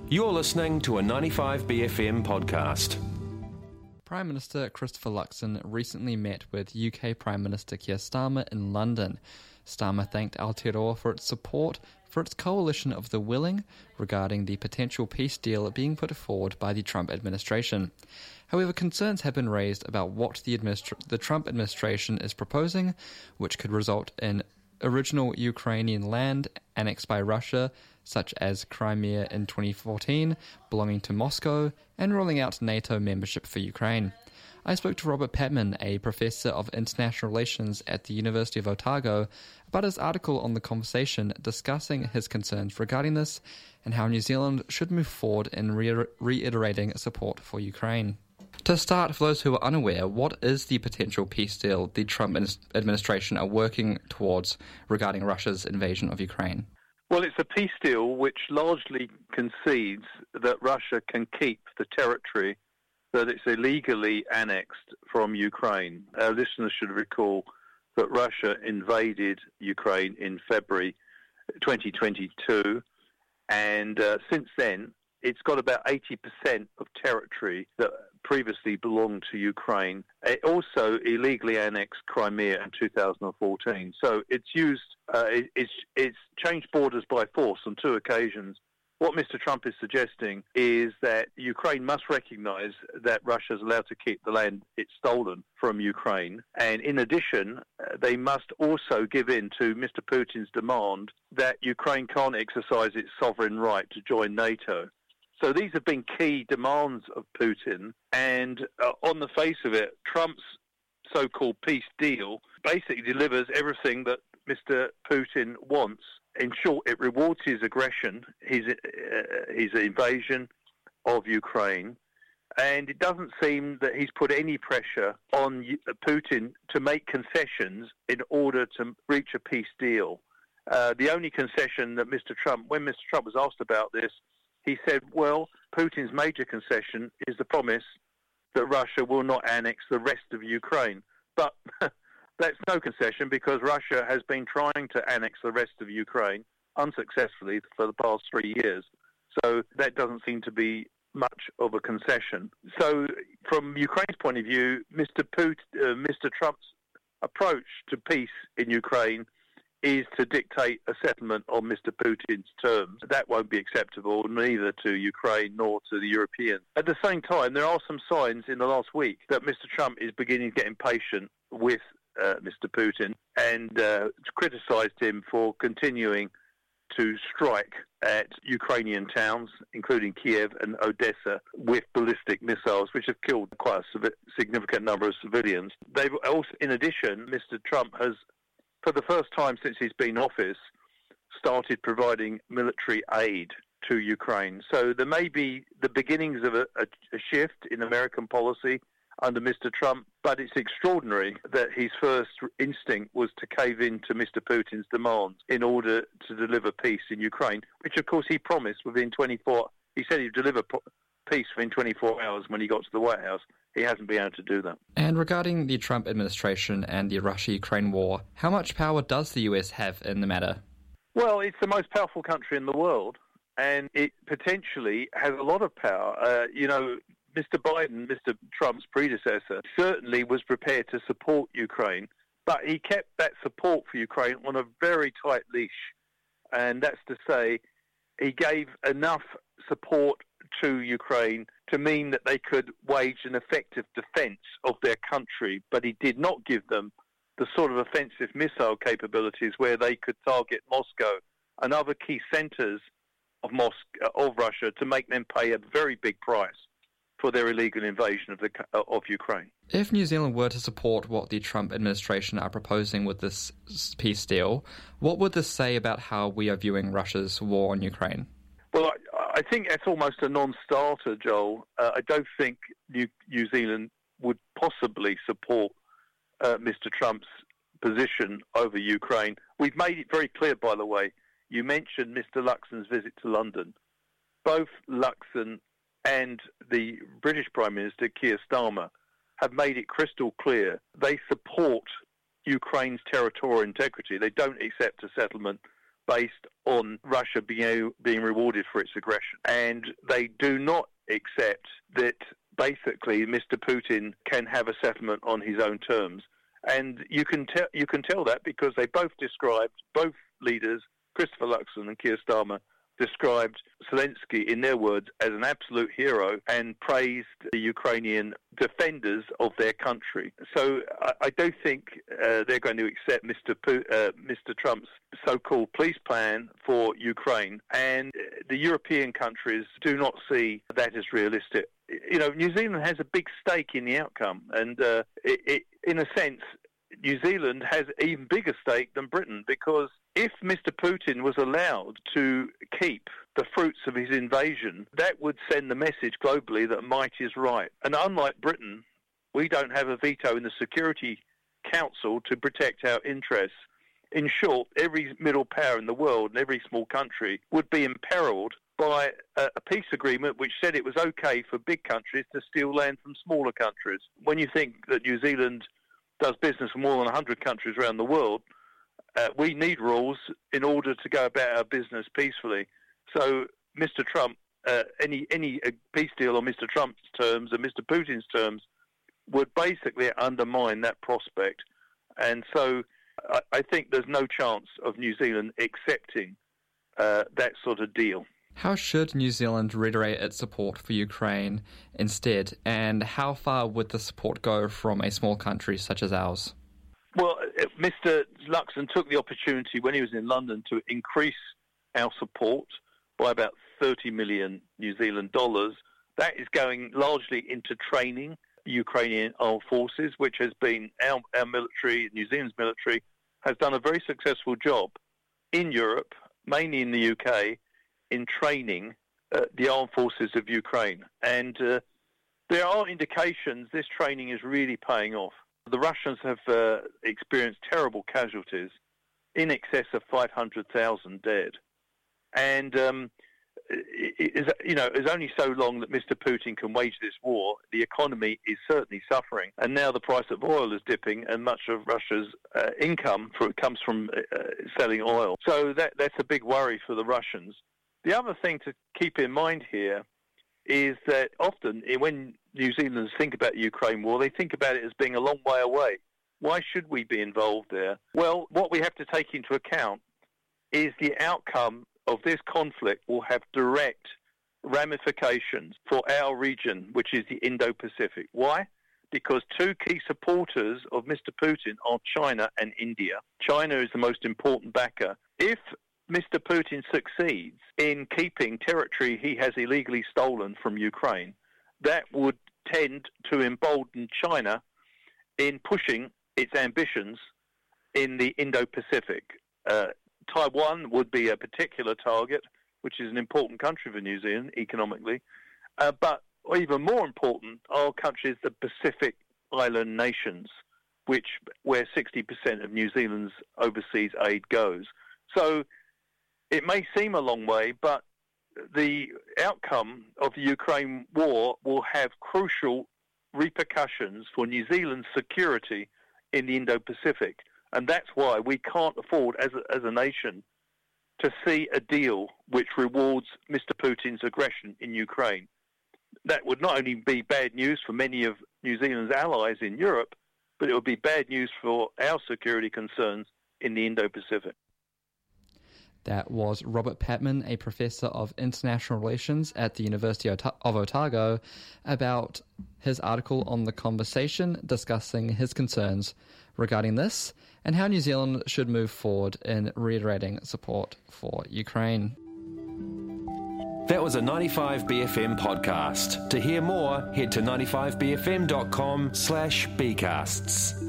You're listening to a 95BFM podcast. Prime Minister Christopher Luxon recently met with UK Prime Minister Keir Starmer in London. Starmer thanked Aotearoa for its support for its coalition of the willing regarding the potential peace deal being put forward by the Trump administration. However, concerns have been raised about what the Trump administration is proposing, which could result in original Ukrainian land annexed by Russia, such as Crimea in 2014, belonging to Moscow, and rolling out NATO membership for Ukraine. I spoke to Robert Patman, a professor of international relations at the University of Otago, about his article on The Conversation discussing his concerns regarding this and how New Zealand should move forward in reiterating support for Ukraine. To start, for those who are unaware, what is the potential peace deal the Trump administration are working towards regarding Russia's invasion of Ukraine? Well, it's a peace deal which largely concedes that Russia can keep the territory that it's illegally annexed from Ukraine. Our listeners should recall that Russia invaded Ukraine in February 2022, and since then it's got about 80% of territory that previously belonged to Ukraine. It also illegally annexed Crimea in 2014. So it's it's changed borders by force on two occasions. What Mr. Trump is suggesting is that Ukraine must recognise that Russia is allowed to keep the land it's stolen from Ukraine. And in addition, they must also give in to Mr. Putin's demand that Ukraine can't exercise its sovereign right to join NATO. So these have been key demands of Putin, and on the face of it, Trump's so-called peace deal basically delivers everything that Mr. Putin wants. In short, it rewards his aggression, his invasion of Ukraine, and it doesn't seem that he's put any pressure on Putin to make concessions in order to reach a peace deal. The only concession that when Mr. Trump was asked about this, he said, well, Putin's major concession is the promise that Russia will not annex the rest of Ukraine. But that's no concession, because Russia has been trying to annex the rest of Ukraine unsuccessfully for the past 3 years. So that doesn't seem to be much of a concession. So from Ukraine's point of view, Mr. Trump's approach to peace in Ukraine is to dictate a settlement on Mr. Putin's terms. That won't be acceptable, neither to Ukraine nor to the Europeans. At the same time, there are some signs in the last week that Mr. Trump is beginning to get impatient with Mr. Putin and criticised him for continuing to strike at Ukrainian towns, including Kiev and Odessa, with ballistic missiles, which have killed quite a significant number of civilians. They've also, in addition, Mr. Trump has, for the first time since he's been in office, started providing military aid to Ukraine. So there may be the beginnings of a shift in American policy under Mr. Trump, but it's extraordinary that his first instinct was to cave in to Mr. Putin's demands in order to deliver peace in Ukraine, which of course he promised within 24. He said he'd deliver peace within 24 hours when he got to the White House. He hasn't been able to do that. And regarding the Trump administration and the Russia-Ukraine war, how much power does the US have in the matter? Well, it's the most powerful country in the world, and it potentially has a lot of power. Mr. Biden, Mr. Trump's predecessor, certainly was prepared to support Ukraine, but he kept that support for Ukraine on a very tight leash. And that's to say, he gave enough support to Ukraine to mean that they could wage an effective defence of their country, but he did not give them the sort of offensive missile capabilities where they could target Moscow and other key centres of Russia to make them pay a very big price for their illegal invasion of Ukraine. If New Zealand were to support what the Trump administration are proposing with this peace deal, what would this say about how we are viewing Russia's war on Ukraine? Well, I think that's almost a non-starter, Joel. I don't think New Zealand would possibly support Mr. Trump's position over Ukraine. We've made it very clear, by the way. You mentioned Mr. Luxon's visit to London. Both Luxon and the British Prime Minister, Keir Starmer, have made it crystal clear they support Ukraine's territorial integrity. They don't accept a settlement based on Russia being rewarded for its aggression. And they do not accept that basically Mr. Putin can have a settlement on his own terms. And you can tell that because they both leaders, Christopher Luxon and Keir Starmer, described Zelensky, in their words, as an absolute hero and praised the Ukrainian defenders of their country. So I don't think they're going to accept Mr. Trump's so-called peace plan for Ukraine, and the European countries do not see that as realistic. You know, New Zealand has a big stake in the outcome, and in a sense, New Zealand has an even bigger stake than Britain, because if Mr. Putin was allowed to keep the fruits of his invasion, that would send the message globally that might is right. And unlike Britain, we don't have a veto in the Security Council to protect our interests. In short, every middle power in the world and every small country would be imperiled by a peace agreement which said it was okay for big countries to steal land from smaller countries. When you think that New Zealand does business with more than 100 countries around the world, we need rules in order to go about our business peacefully. So, Mr. Trump, any peace deal on Mr. Trump's terms and Mr. Putin's terms would basically undermine that prospect. And so I think there's no chance of New Zealand accepting that sort of deal. How should New Zealand reiterate its support for Ukraine instead, and how far would the support go from a small country such as ours? Well, Mr. Luxon took the opportunity when he was in London to increase our support by about 30 million New Zealand dollars. That is going largely into training Ukrainian armed forces, which has been our military, New Zealand's military, has done a very successful job in Europe, mainly in the UK, in training the armed forces of Ukraine. And there are indications this training is really paying off. The Russians have experienced terrible casualties, in excess of 500,000 dead. And it's only so long that Mr. Putin can wage this war. The economy is certainly suffering. And now the price of oil is dipping, and much of Russia's income comes from selling oil. So that's a big worry for the Russians. The other thing to keep in mind here is that often when New Zealanders think about the Ukraine war, they think about it as being a long way away. Why should we be involved there? Well, what we have to take into account is the outcome of this conflict will have direct ramifications for our region, which is the Indo-Pacific. Why? Because two key supporters of Mr. Putin are China and India. China is the most important backer. If Mr. Putin succeeds in keeping territory he has illegally stolen from Ukraine, that would tend to embolden China in pushing its ambitions in the Indo-Pacific. Taiwan would be a particular target, which is an important country for New Zealand economically. But even more important are countries, the Pacific Island nations, where 60% of New Zealand's overseas aid goes. So it may seem a long way, but the outcome of the Ukraine war will have crucial repercussions for New Zealand's security in the Indo-Pacific. And that's why we can't afford, as a nation, to see a deal which rewards Mr. Putin's aggression in Ukraine. That would not only be bad news for many of New Zealand's allies in Europe, but it would be bad news for our security concerns in the Indo-Pacific. That was Robert Patman, a professor of international relations at the University of Otago, about his article on The Conversation discussing his concerns regarding this and how New Zealand should move forward in reiterating support for Ukraine. That was a 95BFM podcast. To hear more, head to 95bfm.com/bcasts.